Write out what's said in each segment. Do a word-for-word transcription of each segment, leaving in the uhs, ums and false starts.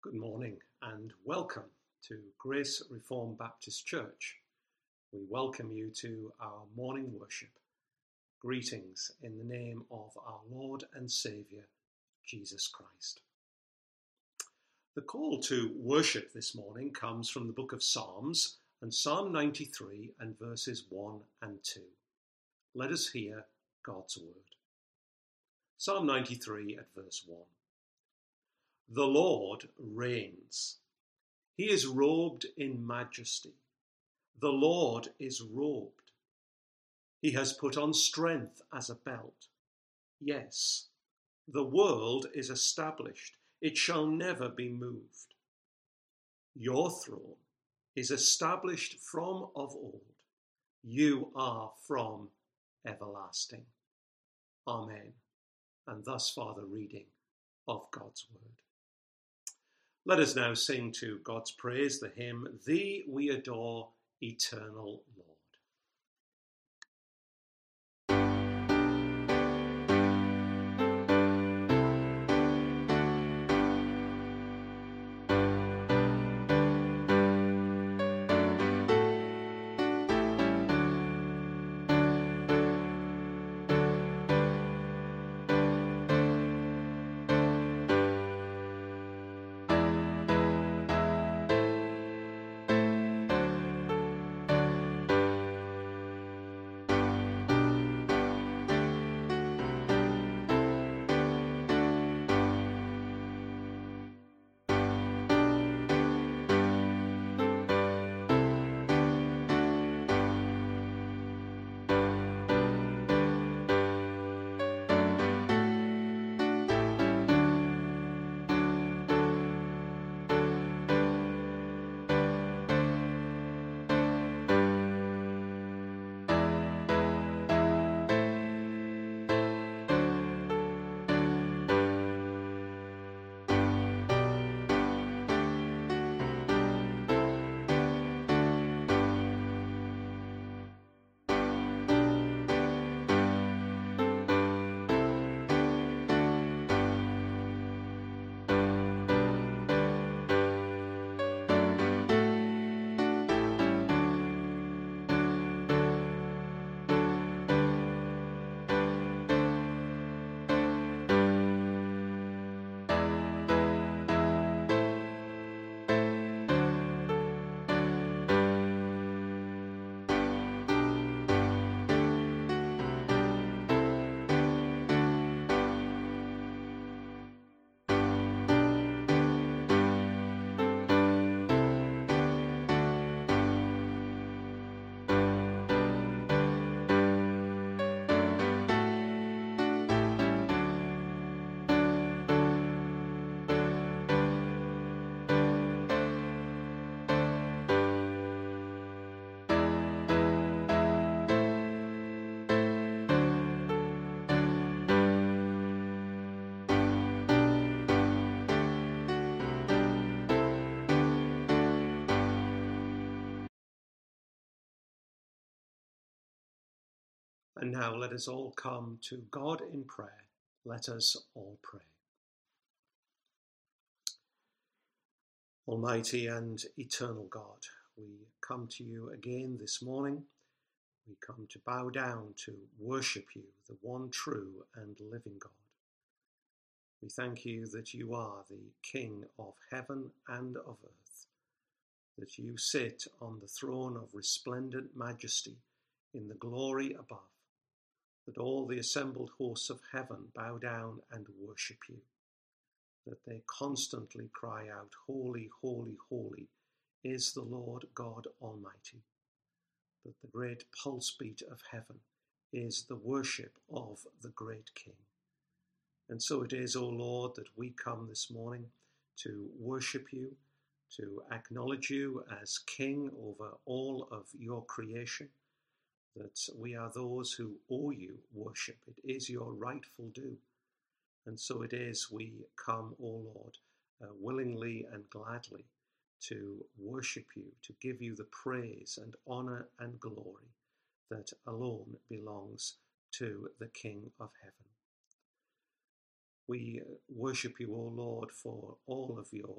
Good morning and welcome to Grace Reformed Baptist Church. We welcome you to our morning worship. Greetings in the name of our Lord and Saviour, Jesus Christ. The call to worship this morning comes from the book of Psalms and Psalm ninety-three and verses one and two. Let us hear God's word. Psalm ninety-three at verse one. The Lord reigns. He is robed in majesty. The Lord is robed. He has put on strength as a belt. Yes, the world is established. It shall never be moved. Your throne is established from of old. You are from everlasting. Amen. And thus far the reading of God's word. Let us now sing to God's praise the hymn, Thee We Adore, Eternal Lord. And now let us all come to God in prayer. Let us all pray. Almighty and eternal God, we come to you again this morning. We come to bow down to worship you, the one true and living God. We thank you that you are the King of heaven and of earth, that you sit on the throne of resplendent majesty in the glory above, that all the assembled hosts of heaven bow down and worship you, that they constantly cry out, Holy, holy, holy is the Lord God Almighty, that the great pulse beat of heaven is the worship of the great King. And so it is, O Lord, that we come this morning to worship you, to acknowledge you as King over all of your creation, that we are those who owe you worship. It is your rightful due. And so it is we come, O Lord, uh, willingly and gladly to worship you, to give you the praise and honour and glory that alone belongs to the King of heaven. We worship you, O Lord, for all of your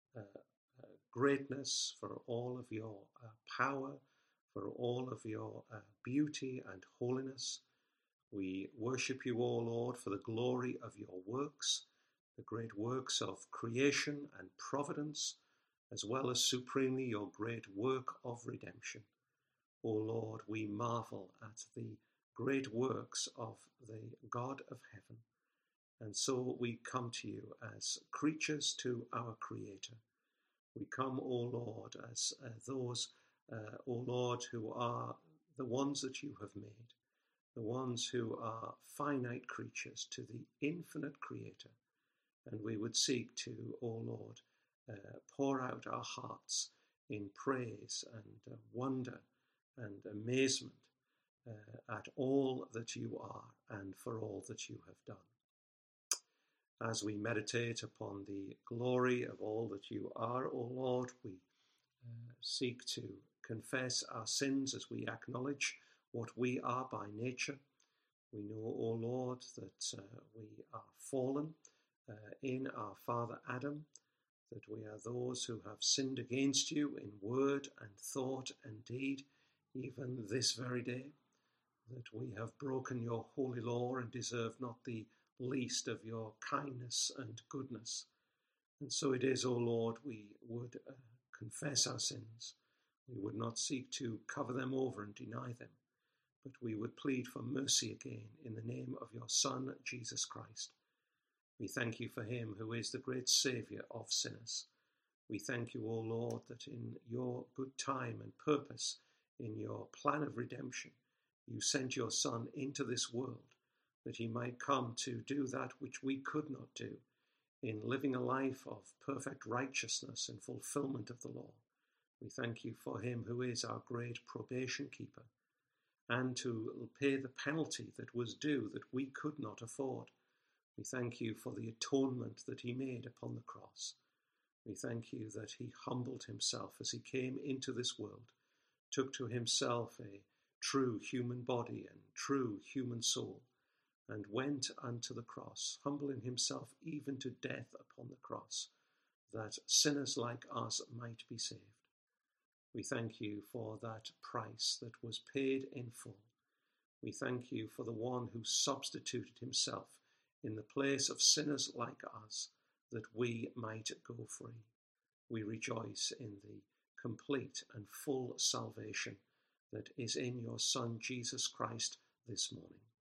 uh, uh, greatness, for all of your uh, power, for all of your uh, beauty and holiness. We worship you, O Lord, for the glory of your works, the great works of creation and providence, as well as supremely your great work of redemption. O Lord, we marvel at the great works of the God of heaven, and so we come to you as creatures to our Creator. We come, O Lord, as uh, those, uh, O Lord, who are the ones that you have made, the ones who are finite creatures to the infinite Creator. And we would seek to, O Lord, uh, pour out our hearts in praise and uh, wonder and amazement uh, at all that you are and for all that you have done. As we meditate upon the glory of all that you are, O Lord, we uh, seek to confess our sins as we acknowledge what we are by nature. We know, O Lord, that uh, we are fallen uh, in our father Adam, that we are those who have sinned against you in word and thought and deed, even this very day, that we have broken your holy law and deserve not the least of your kindness and goodness. And so it is, O Lord, we would uh, confess our sins. We would not seek to cover them over and deny them, but we would plead for mercy again in the name of your Son, Jesus Christ. We thank you for him who is the great Saviour of sinners. We thank you, O Lord, that in your good time and purpose, in your plan of redemption, you sent your Son into this world, that he might come to do that which we could not do, in living a life of perfect righteousness and fulfillment of the law. We thank you for him who is our great probation keeper, and to pay the penalty that was due that we could not afford. We thank you for the atonement that he made upon the cross. We thank you that he humbled himself as he came into this world, took to himself a true human body and true human soul, and went unto the cross, humbling himself even to death upon the cross, that sinners like us might be saved. We thank you for that price that was paid in full. We thank you for the one who substituted himself in the place of sinners like us, that we might go free. We rejoice in the complete and full salvation that is in your Son, Jesus Christ, this morning.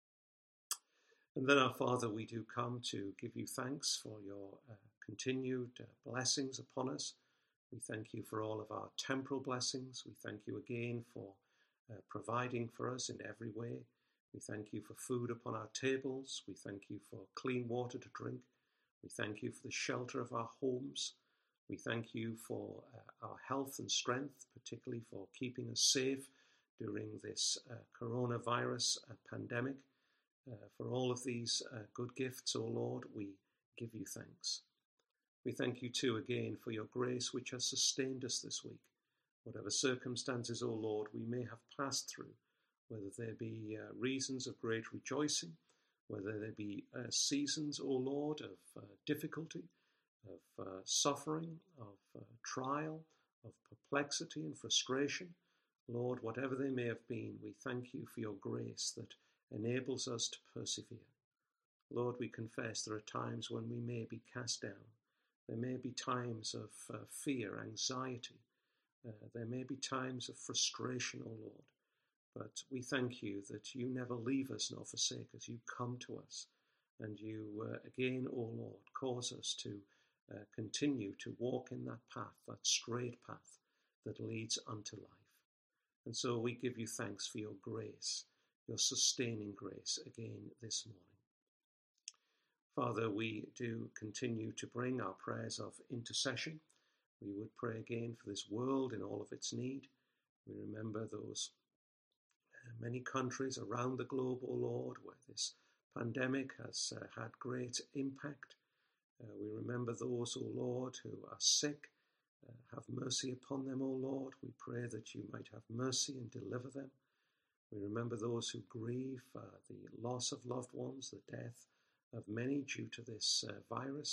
And then, our Father, we do come to give you thanks for your uh, continued uh, blessings upon us. We thank you for all of our temporal blessings. We thank you again for uh, providing for us in every way. We thank you for food upon our tables. We thank you for clean water to drink. We thank you for the shelter of our homes. We thank you for uh, our health and strength, particularly for keeping us safe during this uh, coronavirus uh, pandemic. Uh, for all of these uh, good gifts, O Lord, we give you thanks. We thank you too again for your grace which has sustained us this week. Whatever circumstances, O Lord, we may have passed through, whether there be uh, reasons of great rejoicing, whether there be uh, seasons, O Lord, of uh, difficulty, of uh, suffering, of uh, trial, of perplexity and frustration. Lord, whatever they may have been, we thank you for your grace that enables us to persevere. Lord, we confess there are times when we may be cast down. There may be times of uh, fear, anxiety. Uh, there may be times of frustration, O Lord. But we thank you that you never leave us nor forsake us. You come to us, and you uh, again, O Lord, cause us to uh, continue to walk in that path, that straight path that leads unto life. And so we give you thanks for your grace, your sustaining grace again this morning. Father, we do continue to bring our prayers of intercession. We would pray again for this world in all of its need. We remember those uh, many countries around the globe, O Lord, where this pandemic has uh, had great impact. Uh, we remember those, O Lord, who are sick. Uh, have mercy upon them, O Lord. We pray that you might have mercy and deliver them. We remember those who grieve uh, the loss of loved ones, the death of many due to this uh, virus.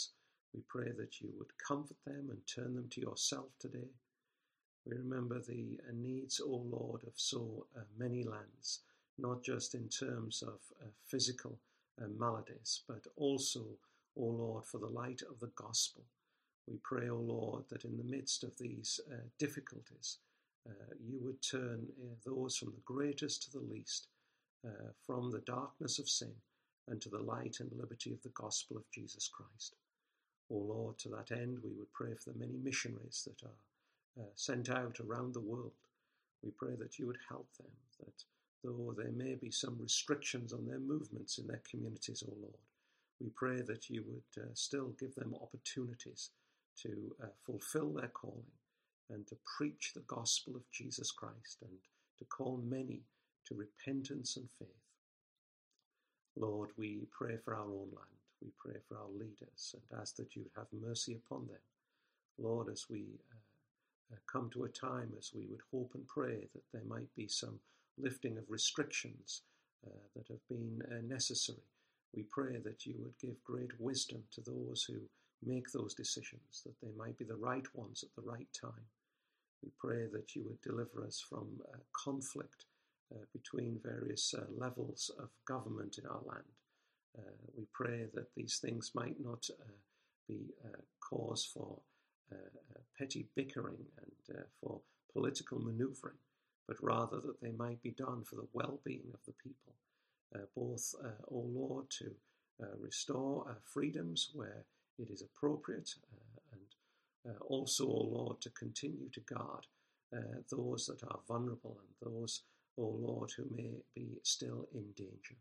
We pray that you would comfort them and turn them to yourself today. We remember the uh, needs, O Lord, of so uh, many lands, not just in terms of uh, physical uh, maladies, but also, O Lord, for the light of the gospel. We pray, O Lord, that in the midst of these uh, difficulties, uh, you would turn uh, those from the greatest to the least, uh, from the darkness of sin and to the light and liberty of the gospel of Jesus Christ. O Lord, to that end, we would pray for the many missionaries that are uh, sent out around the world. We pray that you would help them, that though there may be some restrictions on their movements in their communities, O Lord, we pray that you would uh, still give them opportunities to uh, fulfill their calling and to preach the gospel of Jesus Christ and to call many to repentance and faith. Lord, we pray for our own land. We pray for our leaders and ask that you would have mercy upon them. Lord, as we uh, uh, come to a time as we would hope and pray that there might be some lifting of restrictions uh, that have been uh, necessary, we pray that you would give great wisdom to those who make those decisions, that they might be the right ones at the right time. We pray that you would deliver us from uh, conflict uh, between various uh, levels of government in our land. Uh, we pray that these things might not uh, be uh, cause for uh, uh, petty bickering and uh, for political manoeuvring, but rather that they might be done for the well-being of the people, uh, both, uh, O Lord, to uh, restore uh, freedoms where it is appropriate, uh, and uh, also, O Lord, to continue to guard uh, those that are vulnerable and those, O Lord, who may be still in danger.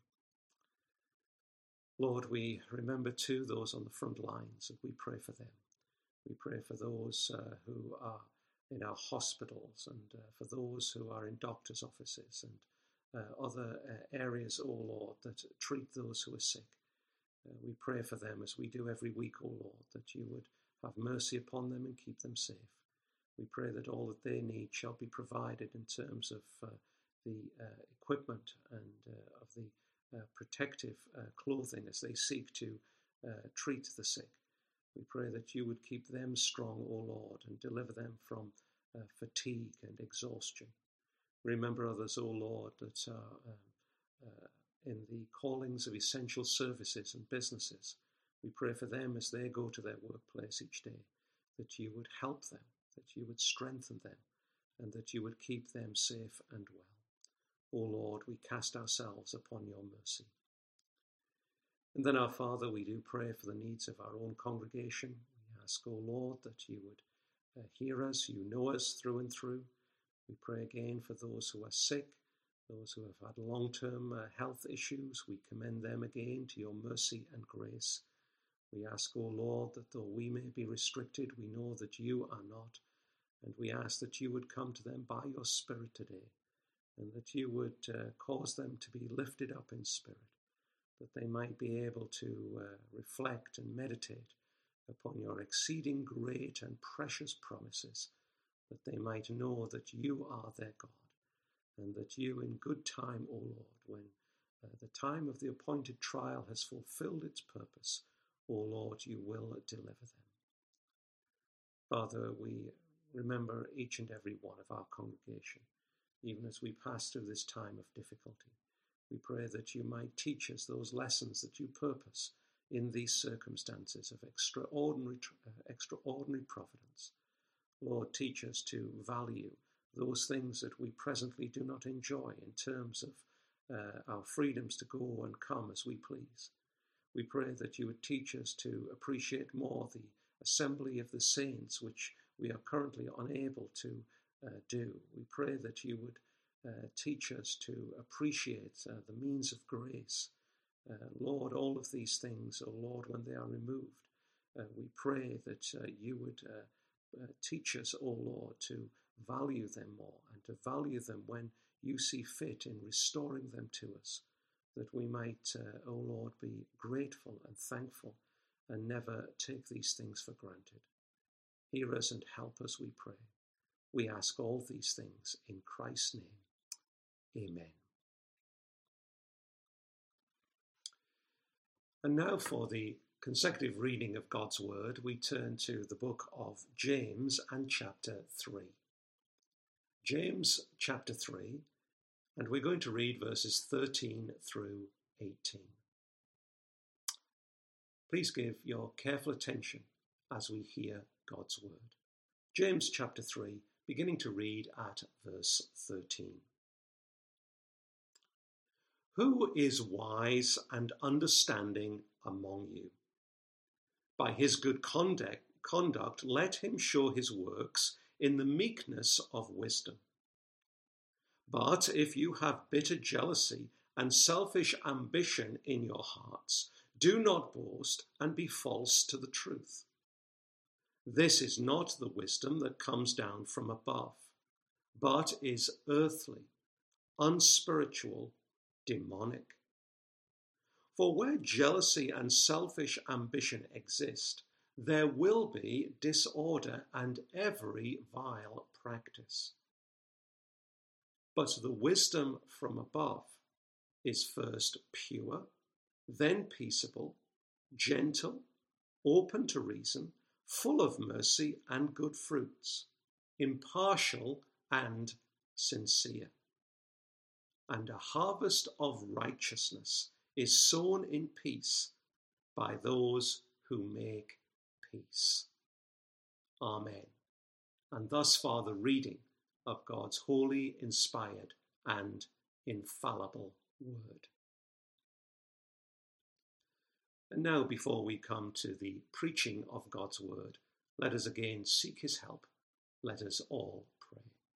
Lord, we remember too those on the front lines, and we pray for them. We pray for those uh, who are in our hospitals and uh, for those who are in doctors' offices and uh, other uh, areas, O Lord, that treat those who are sick. Uh, we pray for them as we do every week, O Lord, that you would have mercy upon them and keep them safe. We pray that all that they need shall be provided in terms of uh, the uh, equipment and uh, of the uh, protective uh, clothing as they seek to uh, treat the sick. We pray that you would keep them strong, O Lord, and deliver them from uh, fatigue and exhaustion. Remember others, O Lord, that are um, uh, in the callings of essential services and businesses. We pray for them as they go to their workplace each day, that you would help them, that you would strengthen them, and that you would keep them safe and well. O Lord, we cast ourselves upon your mercy. And then, our Father, we do pray for the needs of our own congregation. We ask, O Lord, that you would uh, hear us. You know us through and through. We pray again for those who are sick, those who have had long-term uh, health issues. We commend them again to your mercy and grace. We ask, O Lord, that though we may be restricted, we know that you are not. And we ask that you would come to them by your Spirit today, and that you would uh, cause them to be lifted up in spirit, that they might be able to uh, reflect and meditate upon your exceeding great and precious promises, that they might know that you are their God, and that you in good time, O Lord, when uh, the time of the appointed trial has fulfilled its purpose, O Lord, you will deliver them. Father, we remember each and every one of our congregation, even as we pass through this time of difficulty. We pray that you might teach us those lessons that you purpose in these circumstances of extraordinary, uh, extraordinary providence. Lord, teach us to value those things that we presently do not enjoy in terms of uh, our freedoms to go and come as we please. We pray that you would teach us to appreciate more the assembly of the saints, which we are currently unable to uh, do. We pray that you would uh, teach us to appreciate uh, the means of grace. Uh, Lord, all of these things, oh Lord, when they are removed, uh, we pray that uh, you would uh, uh, teach us, oh Lord, to value them more and to value them when you see fit in restoring them to us, that we might, uh, oh Lord, be grateful and thankful and never take these things for granted. Hear us and help us, we pray. We ask all these things in Christ's name. Amen. And now for the consecutive reading of God's Word, we turn to the book of James and chapter three. James chapter three, and we're going to read verses thirteen through eighteen. Please give your careful attention as we hear God's Word. James chapter three, beginning to read at verse thirteen. Who is wise and understanding among you? By his good conduct, conduct, let him show his works in the meekness of wisdom. But if you have bitter jealousy and selfish ambition in your hearts, do not boast and be false to the truth. This is not the wisdom that comes down from above, but is earthly, unspiritual, demonic. For where jealousy and selfish ambition exist, there will be disorder and every vile practice. But the wisdom from above is first pure, then peaceable, gentle, open to reason, full of mercy and good fruits, impartial and sincere. And a harvest of righteousness is sown in peace by those who make peace. Amen. And thus far the reading of God's holy, inspired, and infallible word. And now, before we come to the preaching of God's word, let us again seek his help. Let us all pray.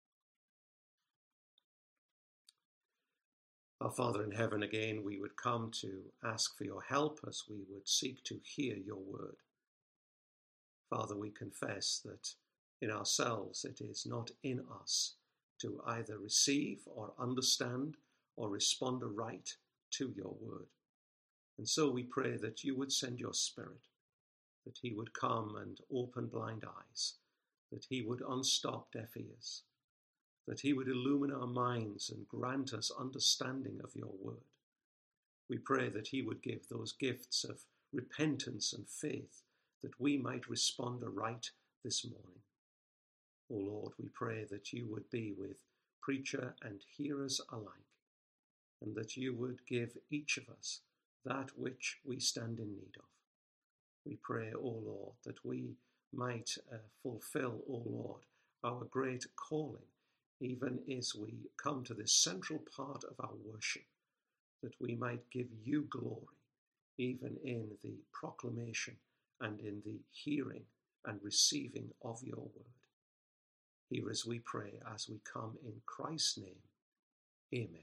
Our Father in heaven, again we would come to ask for your help as we would seek to hear your word. Father, we confess that in ourselves it is not in us to either receive or understand or respond aright to your word. And so we pray that you would send your Spirit, that he would come and open blind eyes, that he would unstop deaf ears, that he would illumine our minds and grant us understanding of your word. We pray that he would give those gifts of repentance and faith that we might respond aright this morning. O Lord, we pray that you would be with preacher and hearers alike, and that you would give each of us that which we stand in need of. We pray, O Lord, that we might uh, fulfill, O Lord, our great calling, even as we come to this central part of our worship, that we might give you glory, even in the proclamation and in the hearing and receiving of your word. Hear as we pray, as we come in Christ's name. Amen.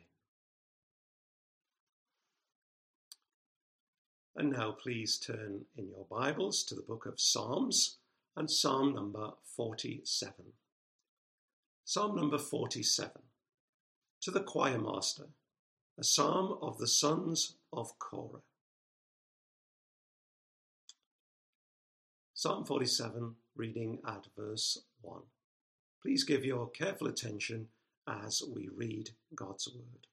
And now please turn in your Bibles to the book of Psalms and Psalm number forty-seven. Psalm number forty-seven. To the choir master, a psalm of the sons of Korah. Psalm forty-seven, reading at verse one. Please give your careful attention as we read God's word.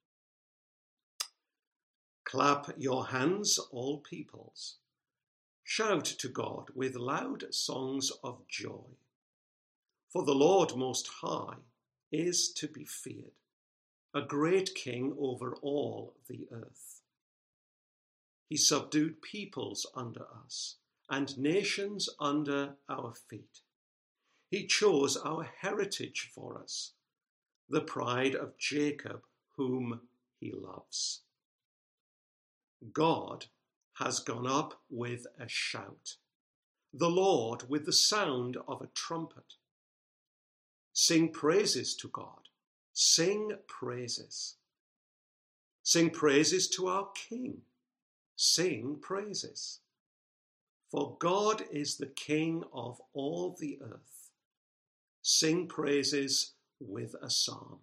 Clap your hands, all peoples. Shout to God with loud songs of joy. For the Lord Most High is to be feared, a great king over all the earth. He subdued peoples under us and nations under our feet. He chose our heritage for us, the pride of Jacob, whom he loves. God has gone up with a shout, the Lord with the sound of a trumpet. Sing praises to God. Sing praises. Sing praises to our King. Sing praises. For God is the King of all the earth. Sing praises with a psalm.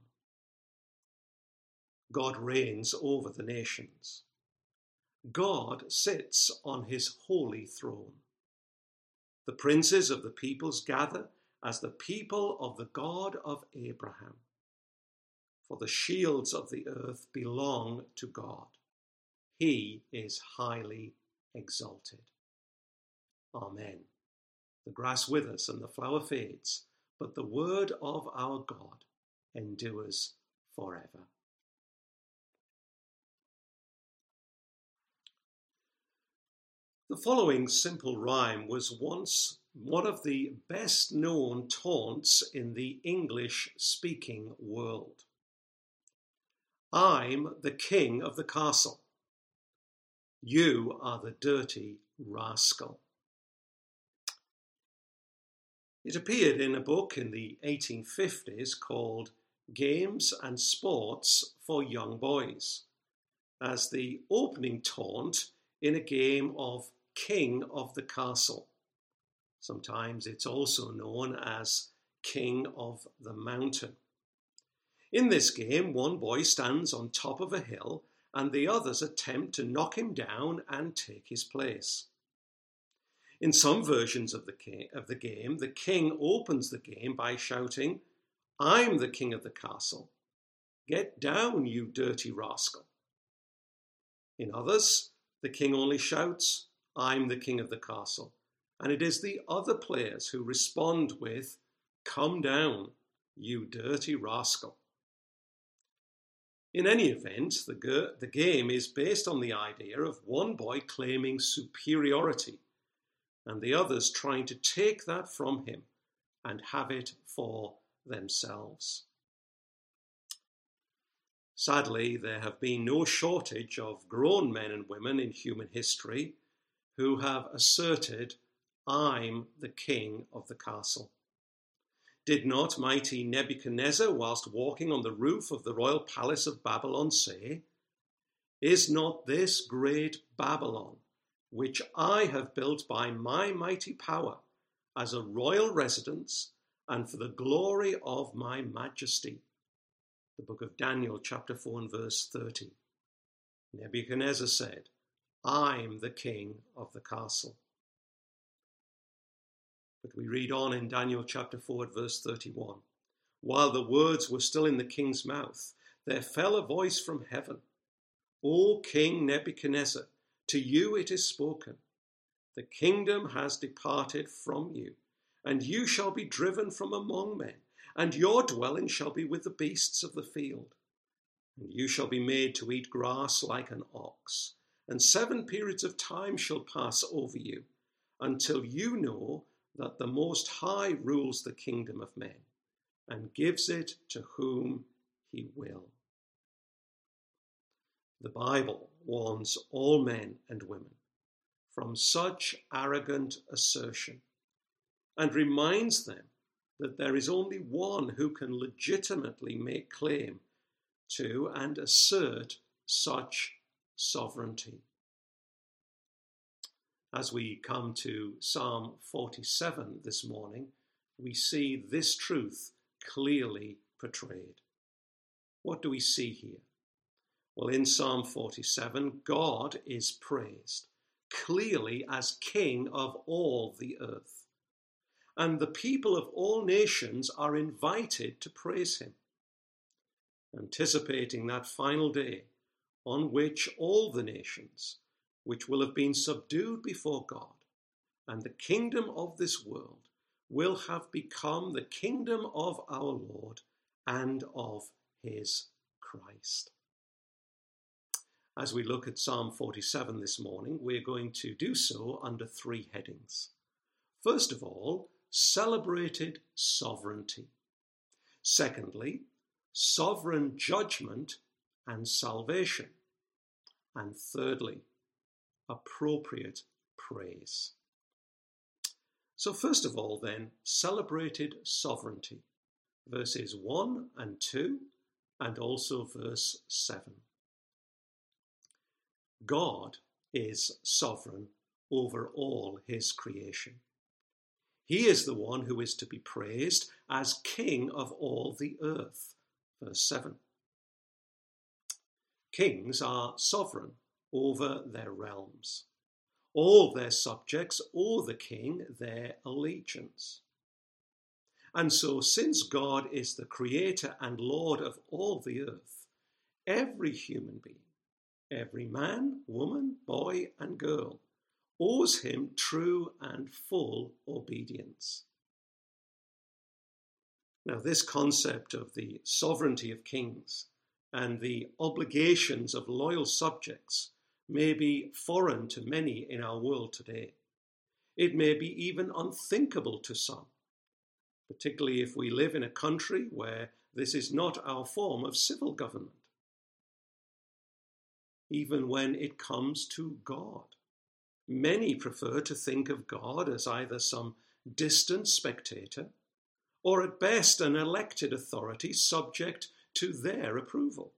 God reigns over the nations. God sits on his holy throne. The princes of the peoples gather as the people of the God of Abraham. For the shields of the earth belong to God. He is highly exalted. Amen. The grass withers and the flower fades, but the word of our God endures forever. The following simple rhyme was once one of the best known taunts in the English-speaking world. I'm the king of the castle. You are the dirty rascal. It appeared in a book in the eighteen fifties called Games and Sports for Young Boys, as the opening taunt in a game of King of the Castle. Sometimes it's also known as King of the Mountain. In this game, one boy stands on top of a hill and the others attempt to knock him down and take his place. In some versions of the, king, of the game, the king opens the game by shouting, "I'm the king of the castle. Get down, you dirty rascal." In others, the king only shouts, "I'm the king of the castle," and it is the other players who respond with, "Come down, you dirty rascal." In any event, the, g- the game is based on the idea of one boy claiming superiority and the others trying to take that from him and have it for themselves. Sadly, there have been no shortage of grown men and women in human history who have asserted, "I'm the king of the castle." Did not mighty Nebuchadnezzar, whilst walking on the roof of the royal palace of Babylon, say, "Is not this great Babylon, which I have built by my mighty power, as a royal residence and for the glory of my majesty?" The book of Daniel, chapter four and verse thirty. Nebuchadnezzar said, "I'm the king of the castle." But we read on in Daniel chapter four at verse thirty-one. While the words were still in the king's mouth, there fell a voice from heaven. "O King Nebuchadnezzar, to you it is spoken. The kingdom has departed from you, and you shall be driven from among men, and your dwelling shall be with the beasts of the field. And you shall be made to eat grass like an ox, and seven periods of time shall pass over you, until you know that the Most High rules the kingdom of men, and gives it to whom he will." The Bible warns all men and women from such arrogant assertion and reminds them that there is only one who can legitimately make claim to and assert such sovereignty. As we come to Psalm forty-seven this morning, we see this truth clearly portrayed. What do we see here? Well, in Psalm forty-seven, God is praised clearly as King of all the earth. And the people of all nations are invited to praise him, anticipating that final day on which all the nations, which will have been subdued before God, and the kingdom of this world will have become the kingdom of our Lord and of his Christ. As we look at Psalm forty-seven this morning, we're going to do so under three headings. First of all, celebrated sovereignty. Secondly, sovereign judgment and salvation. And thirdly, appropriate praise. So first of all then, celebrated sovereignty. Verses one and two, and also verse seven. God is sovereign over all his creation. He is the one who is to be praised as King of all the earth. Verse seven. Kings are sovereign over their realms. All their subjects owe the king their allegiance. And so, since God is the creator and Lord of all the earth, every human being, every man, woman, boy, and girl, owes him true and full obedience. Now, this concept of the sovereignty of kings and the obligations of loyal subjects may be foreign to many in our world today. It may be even unthinkable to some, particularly if we live in a country where this is not our form of civil government. Even when it comes to God, many prefer to think of God as either some distant spectator or at best an elected authority subject to their approval.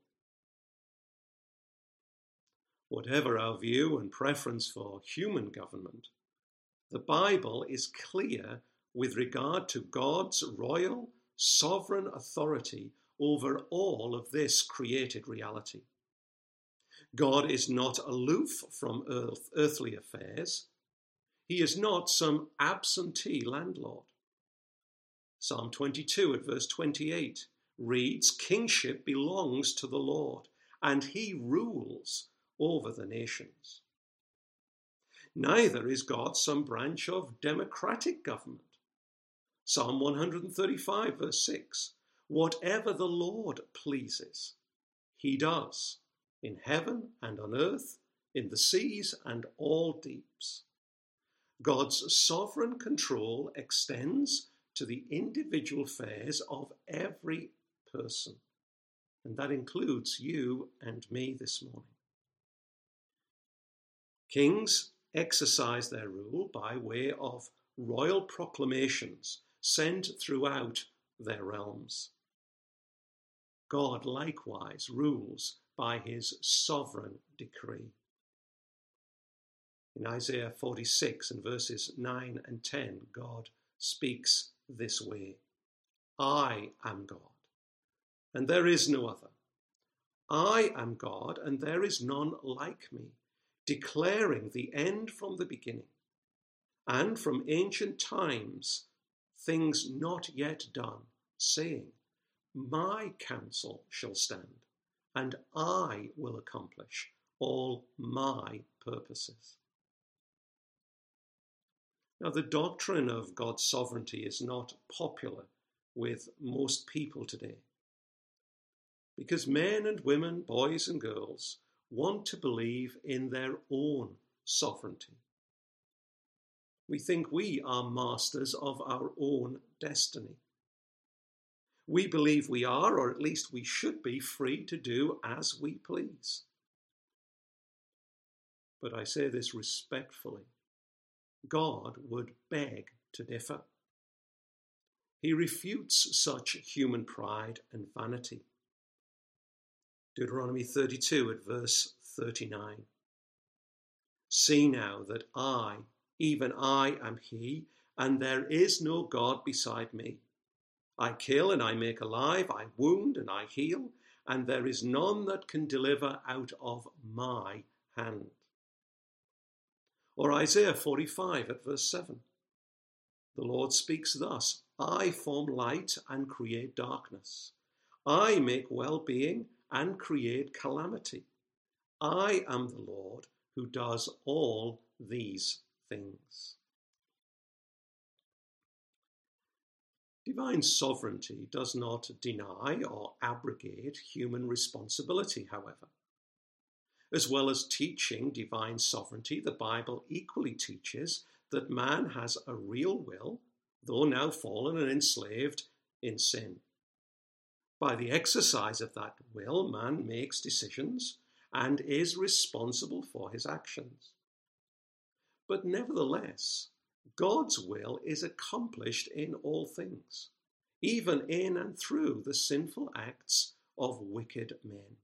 Whatever our view and preference for human government, the Bible is clear with regard to God's royal, sovereign authority over all of this created reality. God is not aloof from earth, earthly affairs. He is not some absentee landlord. Psalm twenty-two at verse twenty-eight reads, "Kingship belongs to the Lord, and he rules over the nations." Neither is God some branch of democratic government. Psalm one thirty-five verse six, "Whatever the Lord pleases, he does, in heaven and on earth, in the seas and all deeps." God's sovereign control extends to the individual affairs of every person, and that includes you and me this morning. Kings exercise their rule by way of royal proclamations sent throughout their realms. God likewise rules by his sovereign decree. In Isaiah forty-six and verses nine and ten, God speaks this way, "I am God, and there is no other. I am God, and there is none like me, declaring the end from the beginning, and from ancient times things not yet done, saying, my counsel shall stand, and I will accomplish all my purposes." Now, the doctrine of God's sovereignty is not popular with most people today, because men and women, boys and girls, want to believe in their own sovereignty. We think we are masters of our own destiny. We believe we are, or at least we should be, free to do as we please. But I say this respectfully. God would beg to differ. He refutes such human pride and vanity. Deuteronomy thirty-two at verse thirty-nine. "See now that I, even I, am he, and there is no God beside me. I kill and I make alive, I wound and I heal, and there is none that can deliver out of my hand." Or Isaiah forty-five at verse seven. The Lord speaks thus, "I form light and create darkness. I make well-being and create calamity. I am the Lord who does all these things." Divine sovereignty does not deny or abrogate human responsibility, however. As well as teaching divine sovereignty, the Bible equally teaches that man has a real will, though now fallen and enslaved in sin. By the exercise of that will, man makes decisions and is responsible for his actions. But nevertheless, God's will is accomplished in all things, even in and through the sinful acts of wicked men.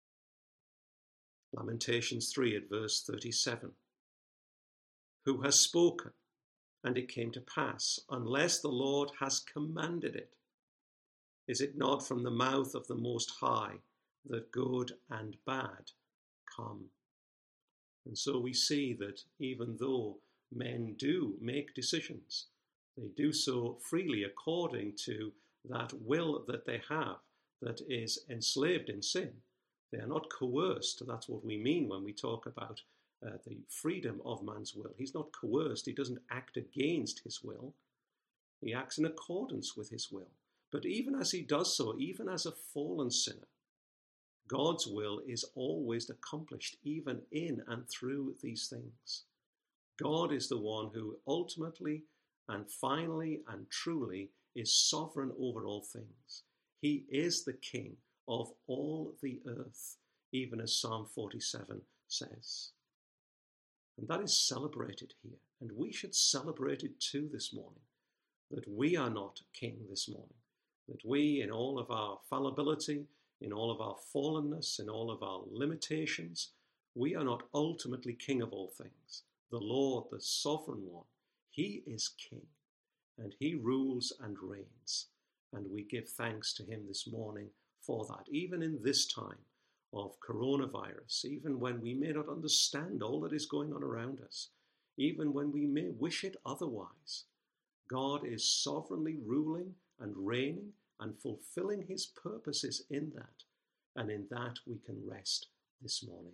Lamentations three at verse thirty-seven. "Who has spoken, and it came to pass, unless the Lord has commanded it? Is it not from the mouth of the Most High that good and bad come?" And so we see that even though men do make decisions, they do so freely according to that will that they have that is enslaved in sin. They are not coerced. That's what we mean when we talk about uh, the freedom of man's will. He's not coerced. He doesn't act against his will. He acts in accordance with his will. But even as he does so, even as a fallen sinner, God's will is always accomplished, even in and through these things. God is the one who ultimately and finally and truly is sovereign over all things. He is the King of all the earth, even as Psalm forty-seven says. And that is celebrated here. And we should celebrate it too this morning, that we are not king this morning, that we, in all of our fallibility, in all of our fallenness, in all of our limitations, we are not ultimately king of all things. The Lord, the sovereign one, he is king, and he rules and reigns. And we give thanks to him this morning for that, even in this time of coronavirus, even when we may not understand all that is going on around us, even when we may wish it otherwise. God is sovereignly ruling and reigning and fulfilling his purposes in that, and in that we can rest this morning.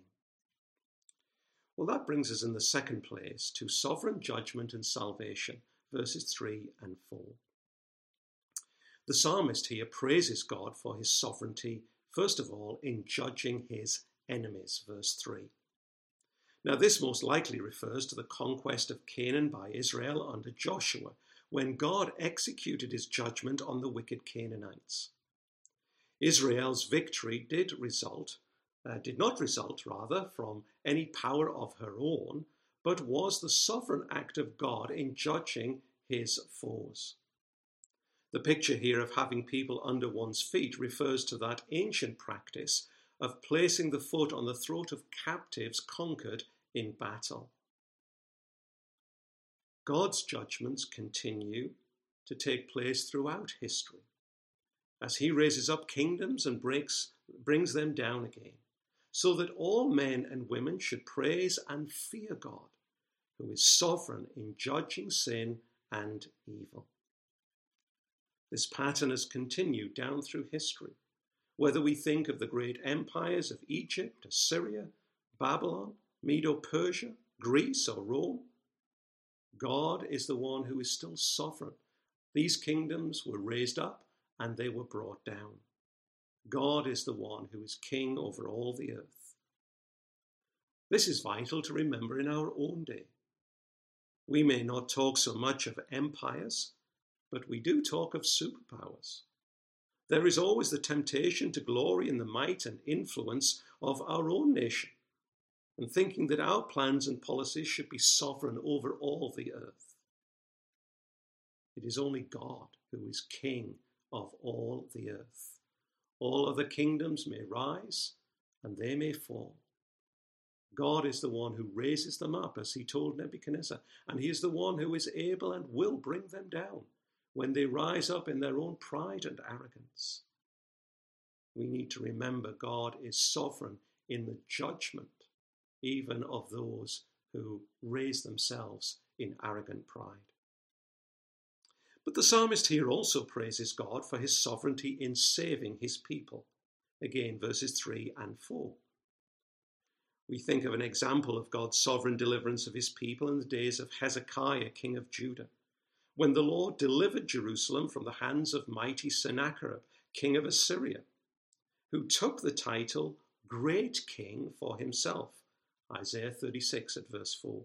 Well, that brings us in the second place to sovereign judgment and salvation, verses three and four. The psalmist here praises God for his sovereignty, first of all, in judging his enemies, verse three. Now, this most likely refers to the conquest of Canaan by Israel under Joshua, when God executed his judgment on the wicked Canaanites. Israel's victory did result, uh, did not result, rather, from any power of her own, but was the sovereign act of God in judging his foes. The picture here of having people under one's feet refers to that ancient practice of placing the foot on the throat of captives conquered in battle. God's judgments continue to take place throughout history as he raises up kingdoms and breaks, brings them down again, so that all men and women should praise and fear God, who is sovereign in judging sin and evil. This pattern has continued down through history, whether we think of the great empires of Egypt, Assyria, Babylon, Medo-Persia, Greece, or Rome. God is the one who is still sovereign. These kingdoms were raised up and they were brought down. God is the one who is king over all the earth. This is vital to remember in our own day. We may not talk so much of empires, but we do talk of superpowers. There is always the temptation to glory in the might and influence of our own nation, and thinking that our plans and policies should be sovereign over all the earth. It is only God who is king of all the earth. All other kingdoms may rise and they may fall. God is the one who raises them up, as he told Nebuchadnezzar, and he is the one who is able and will bring them down when they rise up in their own pride and arrogance. We need to remember God is sovereign in the judgment even of those who raise themselves in arrogant pride. But the psalmist here also praises God for his sovereignty in saving his people. Again, verses three and four. We think of an example of God's sovereign deliverance of his people in the days of Hezekiah, king of Judah, when the Lord delivered Jerusalem from the hands of mighty Sennacherib, king of Assyria, who took the title Great King for himself. Isaiah thirty-six at verse four.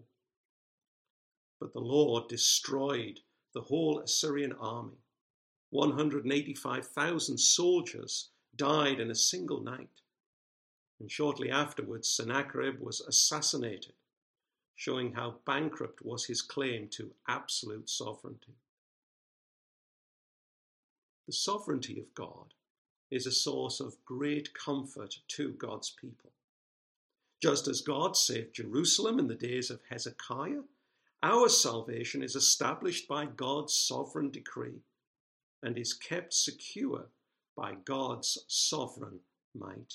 But the Lord destroyed the whole Assyrian army. one hundred eighty-five thousand soldiers died in a single night. And shortly afterwards, Sennacherib was assassinated, showing how bankrupt was his claim to absolute sovereignty. The sovereignty of God is a source of great comfort to God's people. Just as God saved Jerusalem in the days of Hezekiah, our salvation is established by God's sovereign decree and is kept secure by God's sovereign might.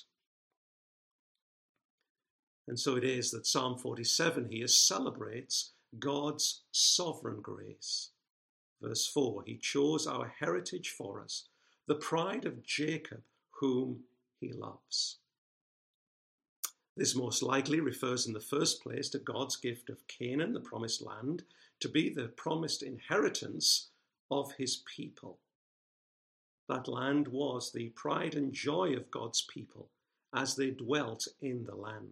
And so it is that Psalm forty-seven here celebrates God's sovereign grace. Verse four, he chose our heritage for us, the pride of Jacob, whom he loves. This most likely refers in the first place to God's gift of Canaan, the promised land, to be the promised inheritance of his people. That land was the pride and joy of God's people as they dwelt in the land.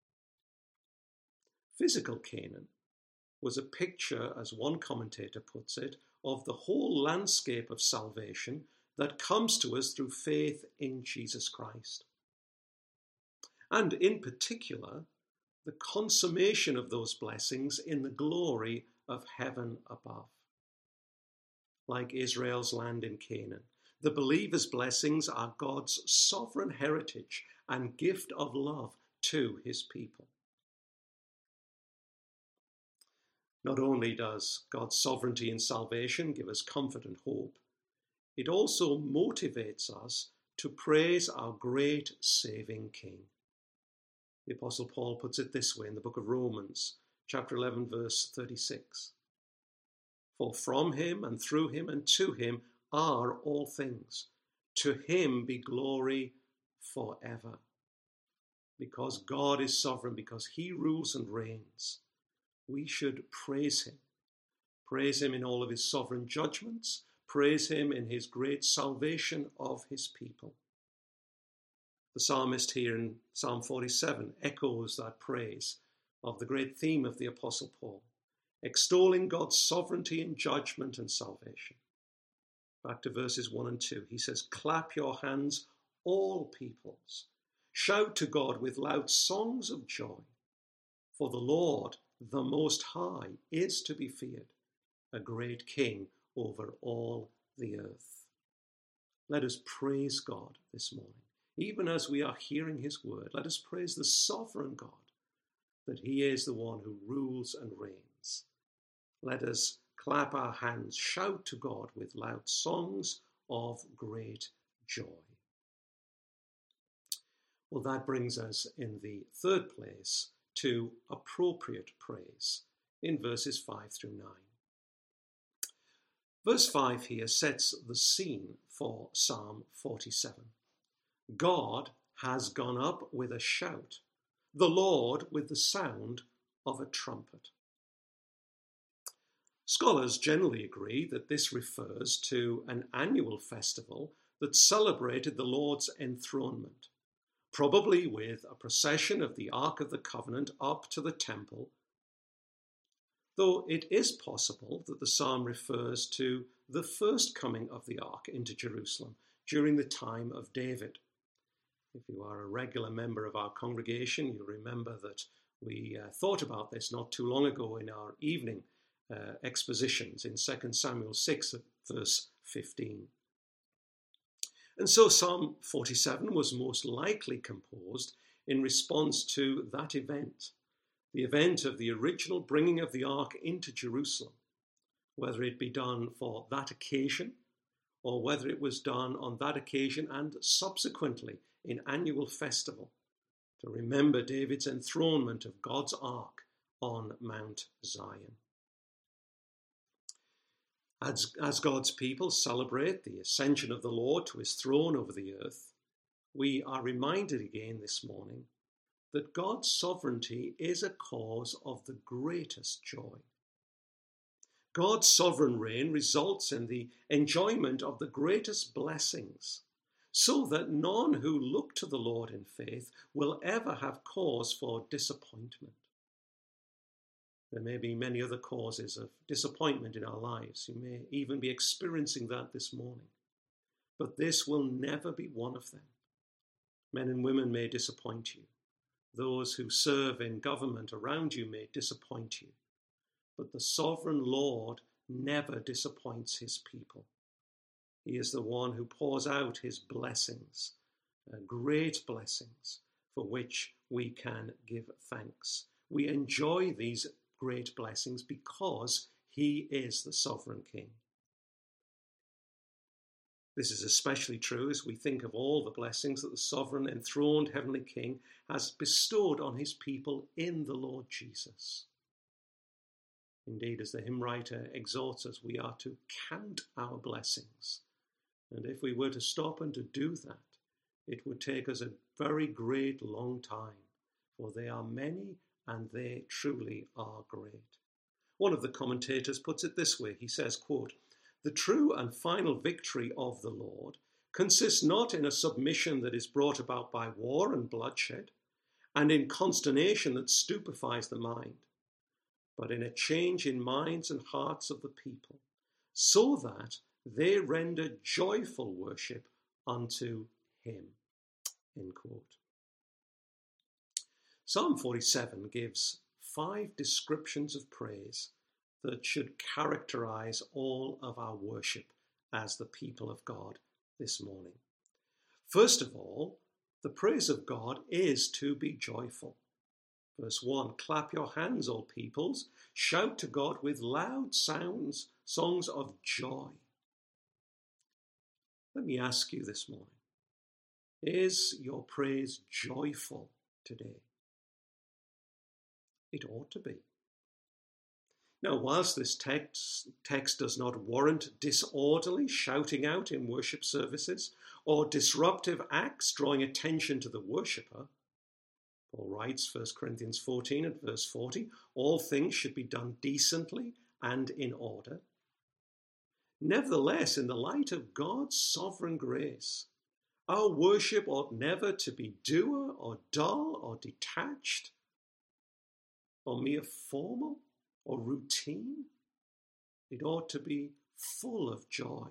Physical Canaan was a picture, as one commentator puts it, of the whole landscape of salvation that comes to us through faith in Jesus Christ. And in particular, the consummation of those blessings in the glory of heaven above. Like Israel's land in Canaan, the believer's blessings are God's sovereign heritage and gift of love to his people. Not only does God's sovereignty in salvation give us comfort and hope, it also motivates us to praise our great saving King. The Apostle Paul puts it this way in the book of Romans, chapter eleven, verse thirty-six. For from him and through him and to him are all things. To him be glory forever. Because God is sovereign, because he rules and reigns, we should praise him. Praise him in all of his sovereign judgments. Praise him in his great salvation of his people. The psalmist here in Psalm forty-seven echoes that praise of the great theme of the Apostle Paul, extolling God's sovereignty in judgment and salvation. Back to verses one and two, he says, clap your hands, all peoples. Shout to God with loud songs of joy. For the Lord, the Most High, is to be feared, a great King over all the earth. Let us praise God this morning. Even as we are hearing his word, let us praise the sovereign God, that he is the one who rules and reigns. Let us clap our hands, shout to God with loud songs of great joy. Well, that brings us in the third place to appropriate praise in verses five through nine. Verse five here sets the scene for Psalm forty-seven. God has gone up with a shout, the Lord with the sound of a trumpet. Scholars generally agree that this refers to an annual festival that celebrated the Lord's enthronement, probably with a procession of the Ark of the Covenant up to the temple, though it is possible that the psalm refers to the first coming of the Ark into Jerusalem during the time of David. If you are a regular member of our congregation, you remember that we uh, thought about this not too long ago in our evening uh, expositions in Second Samuel six, verse fifteen. And so Psalm forty-seven was most likely composed in response to that event, the event of the original bringing of the ark into Jerusalem, whether it be done for that occasion or whether it was done on that occasion and subsequently in annual festival to remember David's enthronement of God's ark on Mount Zion. As, as God's people celebrate the ascension of the Lord to his throne over the earth, we are reminded again this morning that God's sovereignty is a cause of the greatest joy. God's sovereign reign results in the enjoyment of the greatest blessings, so that none who look to the Lord in faith will ever have cause for disappointment. There may be many other causes of disappointment in our lives. You may even be experiencing that this morning. But this will never be one of them. Men and women may disappoint you. Those who serve in government around you may disappoint you. But the sovereign Lord never disappoints his people. He is the one who pours out his blessings, uh, great blessings, for which we can give thanks. We enjoy these great blessings because he is the sovereign King. This is especially true as we think of all the blessings that the sovereign, enthroned heavenly King has bestowed on his people in the Lord Jesus. Indeed, as the hymn writer exhorts us, we are to count our blessings. And if we were to stop and to do that, it would take us a very great long time for they are many and they truly are great. One of the commentators puts it this way. He says, quote, "The true and final victory of the Lord consists not in a submission that is brought about by war and bloodshed, and in consternation that stupefies the mind, but in a change in minds and hearts of the people, so that they render joyful worship unto him." End quote. Psalm forty-seven gives five descriptions of praise that should characterize all of our worship as the people of God this morning. First of all, the praise of God is to be joyful. Verse one, "Clap your hands, all peoples, shout to God with loud sounds, songs of joy." Let me ask you this morning, is your praise joyful today? It ought to be. Now, whilst this text, text does not warrant disorderly shouting out in worship services or disruptive acts drawing attention to the worshipper, Paul writes, First Corinthians fourteen and verse forty, "All things should be done decently and in order." Nevertheless, in the light of God's sovereign grace, our worship ought never to be dour or dull or detached or mere formal or routine. It ought to be full of joy.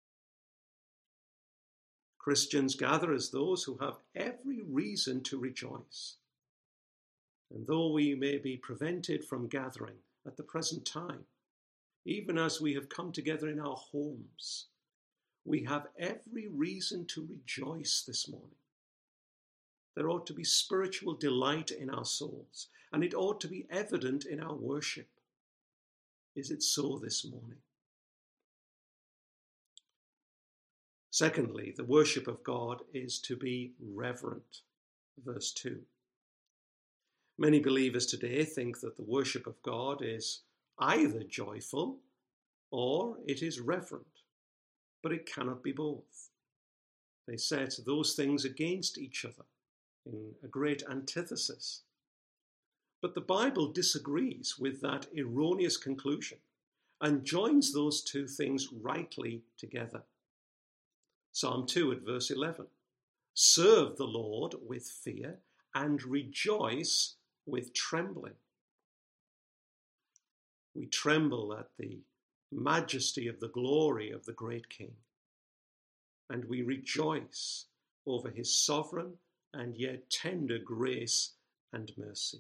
Christians gather as those who have every reason to rejoice. And though we may be prevented from gathering at the present time, even as we have come together in our homes, we have every reason to rejoice this morning. There ought to be spiritual delight in our souls, and it ought to be evident in our worship. Is it so this morning? Secondly, the worship of God is to be reverent. Verse two. Many believers today think that the worship of God is either joyful or it is reverent, but it cannot be both. They set those things against each other in a great antithesis. But the Bible disagrees with that erroneous conclusion and joins those two things rightly together. Psalm two at verse eleven, "Serve the Lord with fear and rejoice with trembling." We tremble at the majesty of the glory of the great King, and we rejoice over his sovereign and yet tender grace and mercy.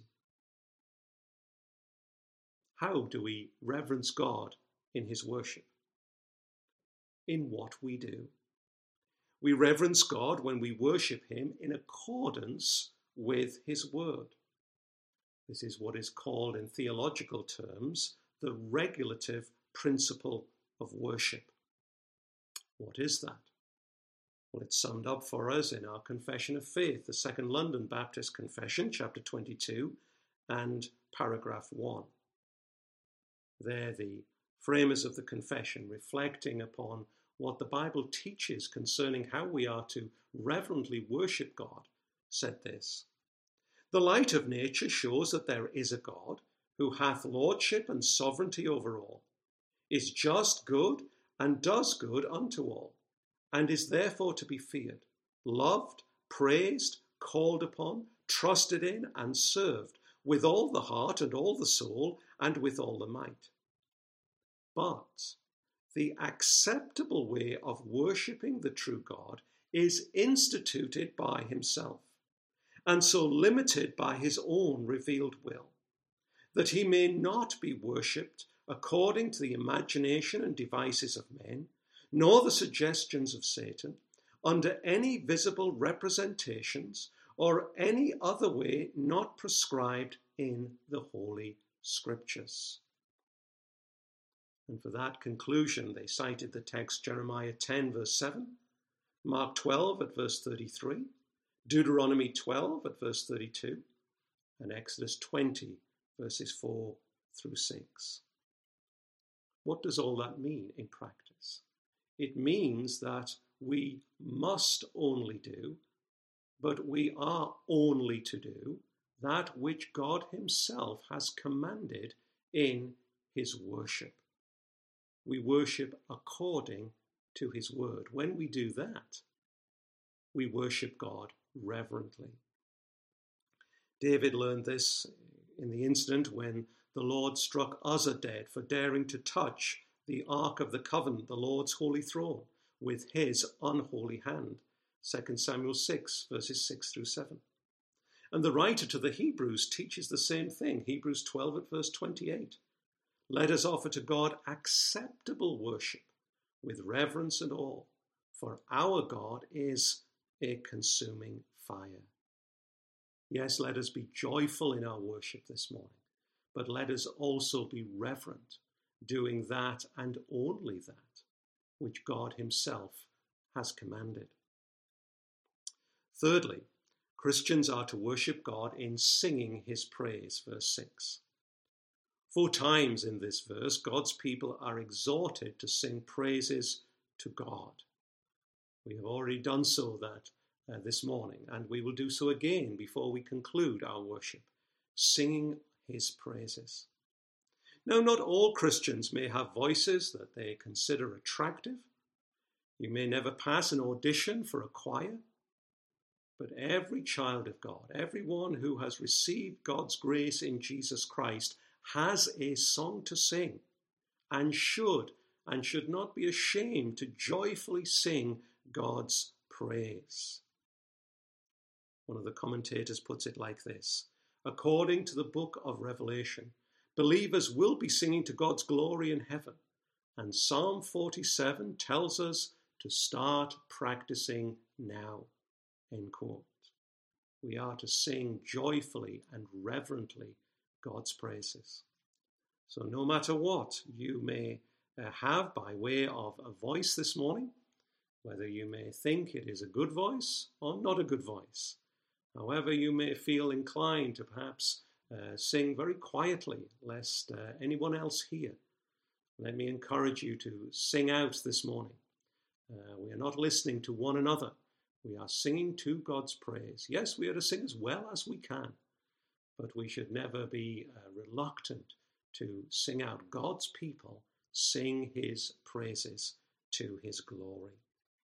How do we reverence God in his worship? In what we do. We reverence God when we worship him in accordance with his word. This is what is called in theological terms the regulative principle of worship. What is that? Well, it's summed up for us in our Confession of Faith, the Second London Baptist Confession, chapter twenty-two and paragraph one. There, the framers of the confession, reflecting upon what the Bible teaches concerning how we are to reverently worship God, said this: "The light of nature shows that there is a God who hath lordship and sovereignty over all, is just, good, and does good unto all, and is therefore to be feared, loved, praised, called upon, trusted in, and served with all the heart and all the soul and with all the might. But the acceptable way of worshipping the true God is instituted by himself, and so limited by his own revealed will, that he may not be worshipped according to the imagination and devices of men, nor the suggestions of Satan, under any visible representations or any other way not prescribed in the Holy Scriptures." And for that conclusion, they cited the text Jeremiah ten, verse seven, Mark twelve at verse thirty-three, Deuteronomy twelve at verse thirty-two, and Exodus twenty, verses four through six. What does all that mean in practice? It means that we must only do, but we are only to do, that which God himself has commanded in his worship. We worship according to his word. When we do that, we worship God reverently. David learned this in the incident when the Lord struck Uzzah dead for daring to touch the Ark of the Covenant, the Lord's holy throne, with his unholy hand. Second Samuel six, verses six through seven. And the writer to the Hebrews teaches the same thing. Hebrews twelve at verse twenty-eight. Let us offer to God acceptable worship with reverence and awe, for our God is a consuming fire. Yes, let us be joyful in our worship this morning, but let us also be reverent, doing that and only that which God himself has commanded. Thirdly, Christians are to worship God in singing his praise, verse six. Four times in this verse, God's people are exhorted to sing praises to God. We have already done so that uh, this morning, and we will do so again before we conclude our worship, singing his praises. Now, not all Christians may have voices that they consider attractive. You may never pass an audition for a choir. But every child of God, everyone who has received God's grace in Jesus Christ, has a song to sing and should and should not be ashamed to joyfully sing God's praise. One of the commentators puts it like this: according to the book of Revelation, believers will be singing to God's glory in heaven, and Psalm forty-seven tells us to start practicing now. End quote. We are to sing joyfully and reverently God's praises. So no matter what you may uh, have by way of a voice this morning, whether you may think it is a good voice or not a good voice, however you may feel inclined to perhaps uh, sing very quietly lest uh, anyone else hear, let me encourage you to sing out this morning. Uh, we are not listening to one another. We are singing to God's praise. Yes, we are to sing as well as we can, but we should never be uh, reluctant to sing out. God's people sing his praises to his glory.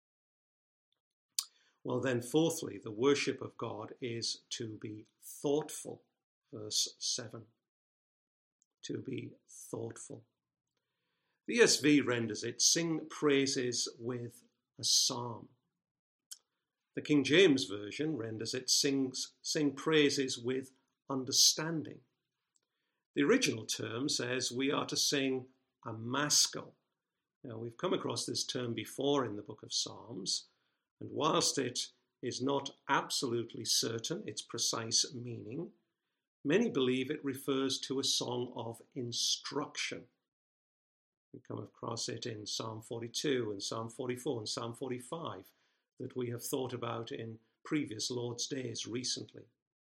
Well then, fourthly, the worship of God is to be thoughtful. Verse seven. To be thoughtful. The E S V renders it, sing praises with a psalm. The King James Version renders it, sings, sing praises with understanding. The original term says we are to sing a maskil. Now, we've come across this term before in the book of Psalms, and whilst it is not absolutely certain its precise meaning, many believe it refers to a song of instruction. We come across it in Psalm forty-two and Psalm forty-four and Psalm forty-five that we have thought about in previous Lord's days recently.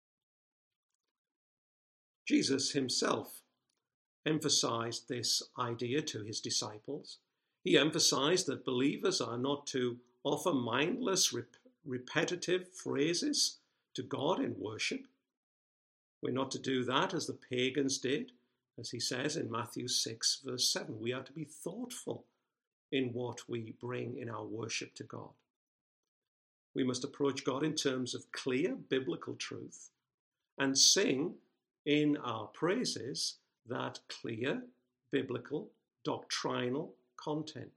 Jesus himself emphasized this idea to his disciples. He emphasized that believers are not to offer mindless, rep- repetitive phrases to God in worship. We're not to do that as the pagans did, as he says in Matthew six, verse seven. We are to be thoughtful in what we bring in our worship to God. We must approach God in terms of clear biblical truth and sing in our praises that clear biblical doctrinal content.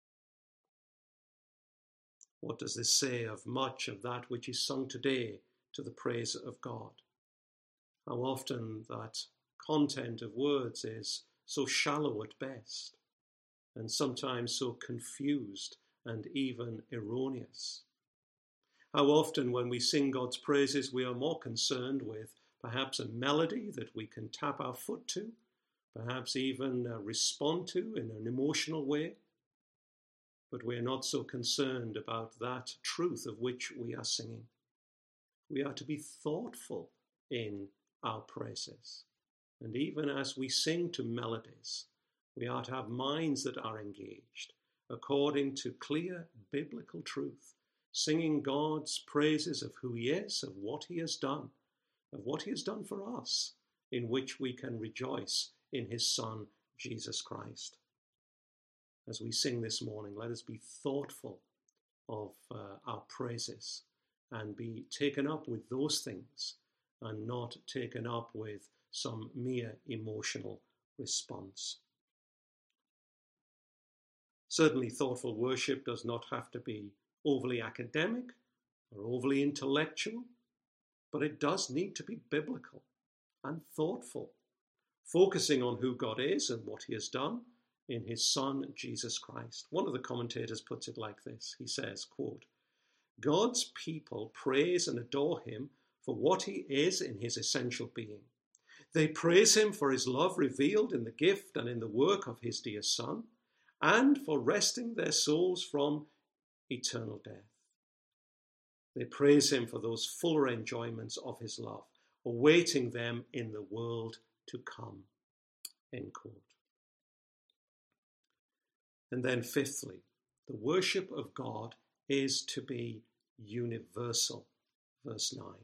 What does this say of much of that which is sung today to the praise of God? How often that content of words is so shallow at best, and sometimes so confused and even erroneous. How often when we sing God's praises, we are more concerned with perhaps a melody that we can tap our foot to, perhaps even uh, respond to in an emotional way, but we're not so concerned about that truth of which we are singing. We are to be thoughtful in our praises. And even as we sing to melodies, we are to have minds that are engaged according to clear biblical truth, singing God's praises of who he is, of what he has done, of what he has done for us, in which we can rejoice in his Son, Jesus Christ. As we sing this morning, let us be thoughtful of uh, our praises and be taken up with those things and not taken up with some mere emotional response. Certainly, thoughtful worship does not have to be overly academic or overly intellectual, but it does need to be biblical and thoughtful, focusing on who God is and what he has done in his Son, Jesus Christ. One of the commentators puts it like this. He says, quote, God's people praise and adore him for what he is in his essential being. They praise him for his love revealed in the gift and in the work of his dear Son, and for resting their souls from eternal death. They praise him for those fuller enjoyments of his love, awaiting them in the world to come. End quote. And then fifthly, the worship of God is to be universal. Verse nine.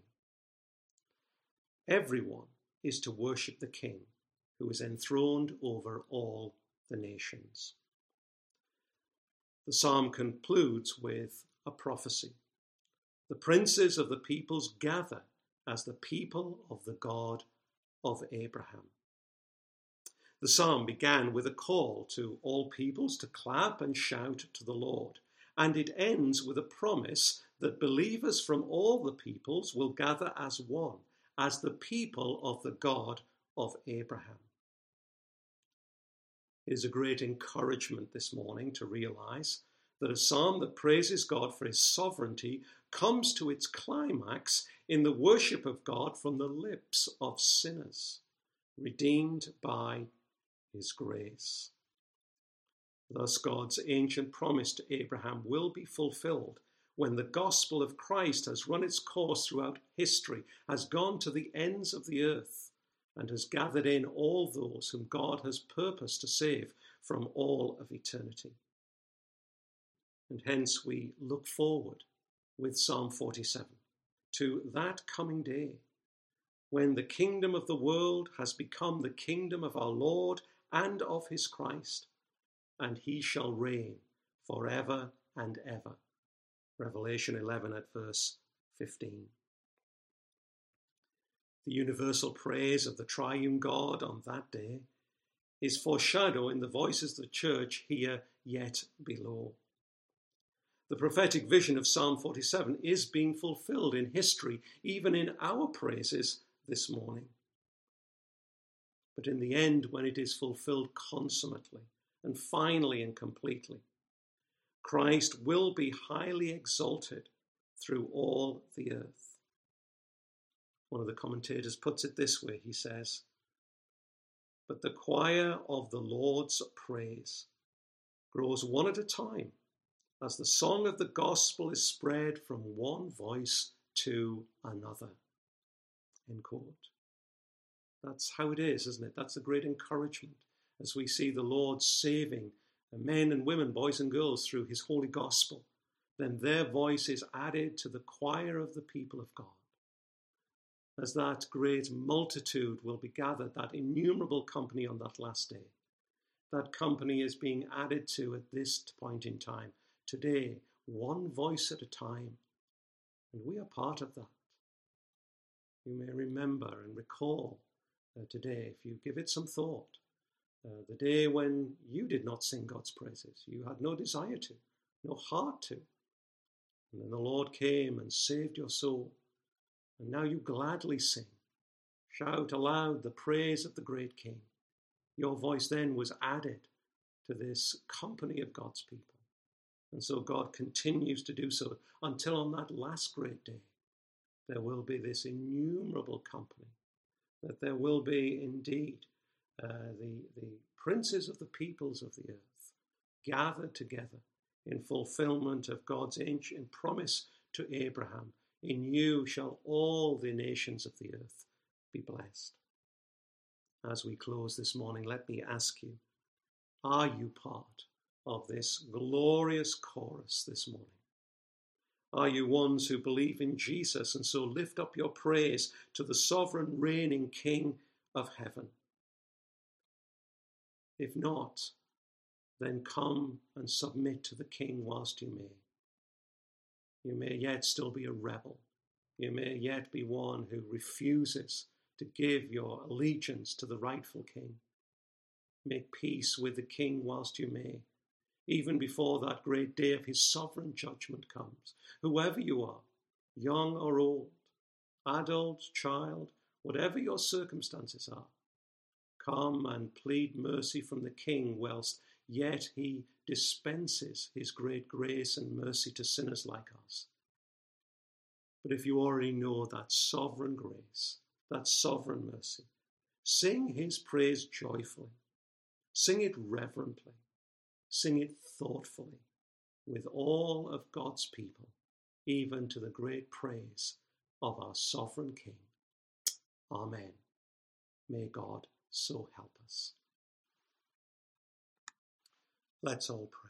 Everyone is to worship the King who is enthroned over all the nations. The psalm concludes with a prophecy. The princes of the peoples gather as the people of the God of Abraham. The psalm began with a call to all peoples to clap and shout to the Lord, and it ends with a promise that believers from all the peoples will gather as one, as the people of the God of Abraham. It is a great encouragement this morning to realize that a psalm that praises God for his sovereignty comes to its climax in the worship of God from the lips of sinners, redeemed by his grace. Thus, God's ancient promise to Abraham will be fulfilled when the gospel of Christ has run its course throughout history, has gone to the ends of the earth, and has gathered in all those whom God has purposed to save from all of eternity. And hence we look forward with Psalm forty-seven to that coming day when the kingdom of the world has become the kingdom of our Lord and of his Christ, and he shall reign forever and ever. Revelation eleven at verse fifteen. The universal praise of the triune God on that day is foreshadowed in the voices of the church here yet below. The prophetic vision of Psalm forty-seven is being fulfilled in history, even in our praises this morning. But in the end, when it is fulfilled consummately and finally and completely, Christ will be highly exalted through all the earth. One of the commentators puts it this way, he says, but the choir of the Lord's praise grows one at a time as the song of the gospel is spread from one voice to another. End quote. That's how it is, isn't it? That's a great encouragement as we see the Lord saving men and women, boys and girls through his holy gospel. Then their voice is added to the choir of the people of God. As that great multitude will be gathered, that innumerable company on that last day, that company is being added to at this point in time. Today, one voice at a time, and we are part of that. You may remember and recall uh, today, if you give it some thought, uh, the day when you did not sing God's praises. You had no desire to, no heart to. And then the Lord came and saved your soul. And now you gladly sing. Shout aloud the praise of the great King. Your voice then was added to this company of God's people. And so God continues to do so until on that last great day, there will be this innumerable company, that there will be indeed uh, the, the princes of the peoples of the earth gathered together in fulfillment of God's ancient promise to Abraham. In you shall all the nations of the earth be blessed. As we close this morning, let me ask you, are you part of this glorious chorus this morning? Are you ones who believe in Jesus and so lift up your praise to the sovereign reigning King of heaven? If not, then come and submit to the King whilst you may. You may yet still be a rebel. You may yet be one who refuses to give your allegiance to the rightful King. Make peace with the King whilst you may, even before that great day of his sovereign judgment comes. Whoever you are, young or old, adult, child, whatever your circumstances are, come and plead mercy from the King whilst yet he dispenses his great grace and mercy to sinners like us. But if you already know that sovereign grace, that sovereign mercy, sing his praise joyfully, sing it reverently, sing it thoughtfully with all of God's people, even to the great praise of our sovereign King. Amen. May God so help us. Let's all pray.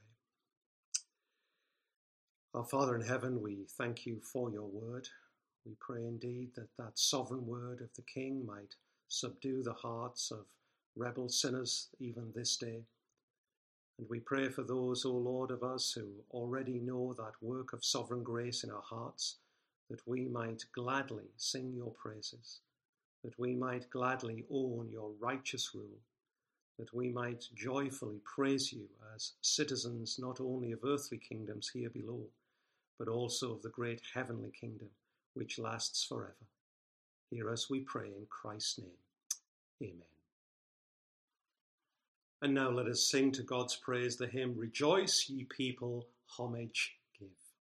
Our Father in heaven, we thank you for your word. We pray indeed that that sovereign word of the King might subdue the hearts of rebel sinners even this day. And we pray for those, O Lord, of us who already know that work of sovereign grace in our hearts, that we might gladly sing your praises, that we might gladly own your righteous rule, that we might joyfully praise you as citizens not only of earthly kingdoms here below, but also of the great heavenly kingdom which lasts forever. Hear us, we pray, in Christ's name. Amen. And now let us sing to God's praise the hymn, Rejoice, ye people, homage give.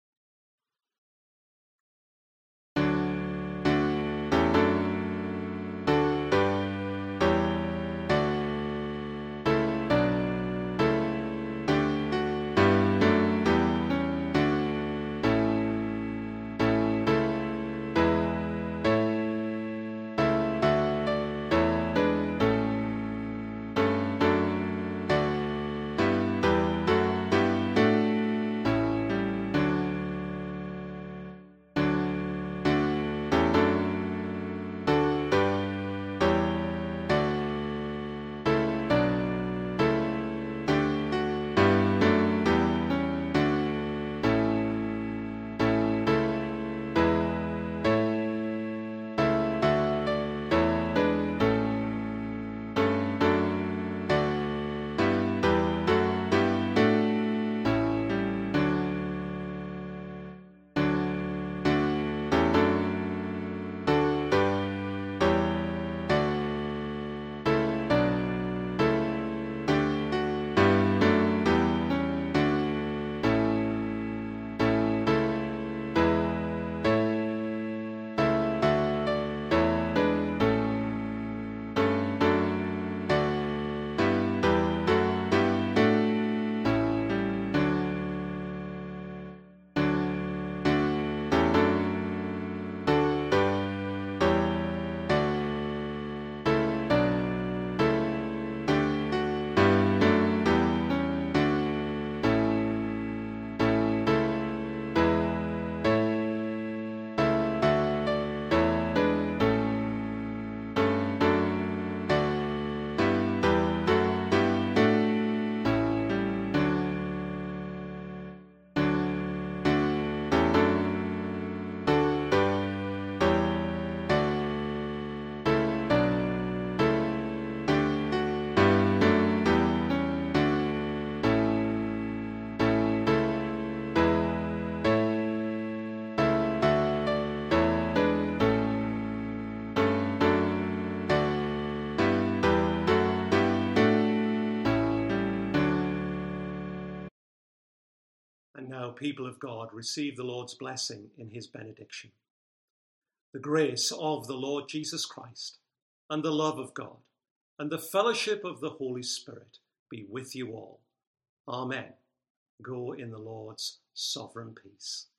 And now, people of God, receive the Lord's blessing in his benediction. The grace of the Lord Jesus Christ, and the love of God, and the fellowship of the Holy Spirit be with you all. Amen. Go in the Lord's sovereign peace.